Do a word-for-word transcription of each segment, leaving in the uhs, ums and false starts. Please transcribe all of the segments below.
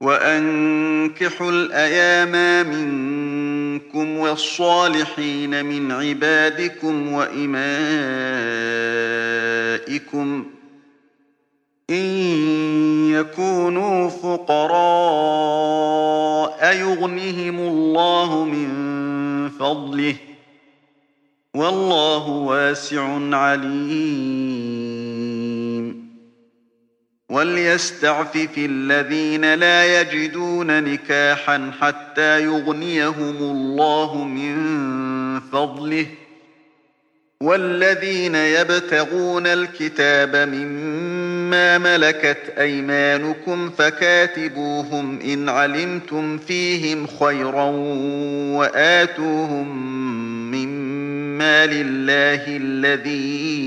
وأنكحوا الأيام منكم والصالحين من عبادكم وإمائكم إن يكونوا فقراء يغنهم الله من فضله والله واسع عليم. وليستعفف الذين لا يجدون نكاحا حتى يغنيهم الله من فضله والذين يبتغون الكتاب مما ملكت أيمانكم فكاتبوهم إن علمتم فيهم خيرا وآتوهم مما لله الذي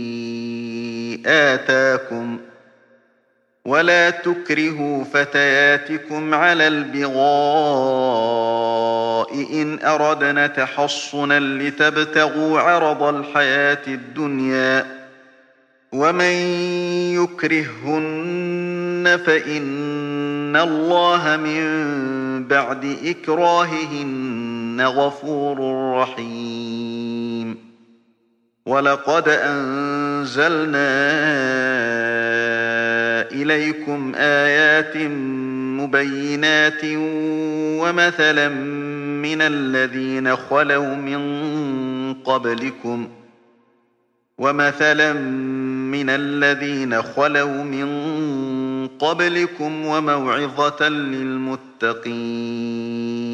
آتاكم ولا تكرهوا فتياتكم على البغاء إن أردنا تحصنا لتبتغوا عرض الحياة الدنيا ومن يكرههن فإن الله من بعد إكراههن غفور رحيم. ولقد أنزلنا إليكم آيات مبينات ومثلا من الذين خلوا من قبلكم ومثلا من الذين خلوا من قبلكم وموعظة للمتقين.